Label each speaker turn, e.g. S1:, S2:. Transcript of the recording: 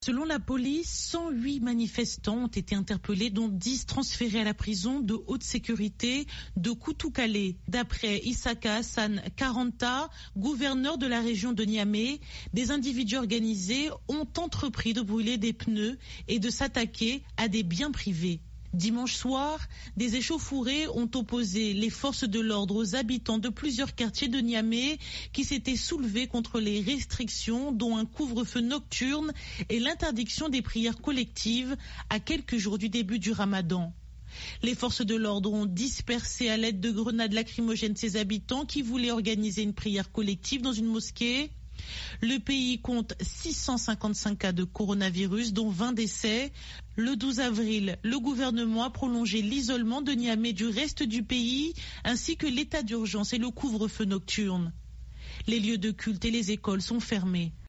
S1: Selon la police, 108 manifestants ont été interpellés, dont 10 transférés à la prison de haute sécurité de Koutoukale. D'après Issaka Hassan Karanta, gouverneur de la région de Niamey, des individus organisés ont entrepris de brûler des pneus et de s'attaquer à des biens privés. Dimanche soir, des échauffourées ont opposé les forces de l'ordre aux habitants de plusieurs quartiers de Niamey qui s'étaient soulevés contre les restrictions, dont un couvre-feu nocturne et l'interdiction des prières collectives à quelques jours du début du Ramadan. Les forces de l'ordre ont dispersé à l'aide de grenades lacrymogènes ces habitants qui voulaient organiser une prière collective dans une mosquée. Le pays compte 655 cas de coronavirus, dont 20 décès. Le 12 avril, le gouvernement a prolongé l'isolement de Niamey du reste du pays, ainsi que l'état d'urgence et le couvre-feu nocturne. Les lieux de culte et les écoles sont fermés.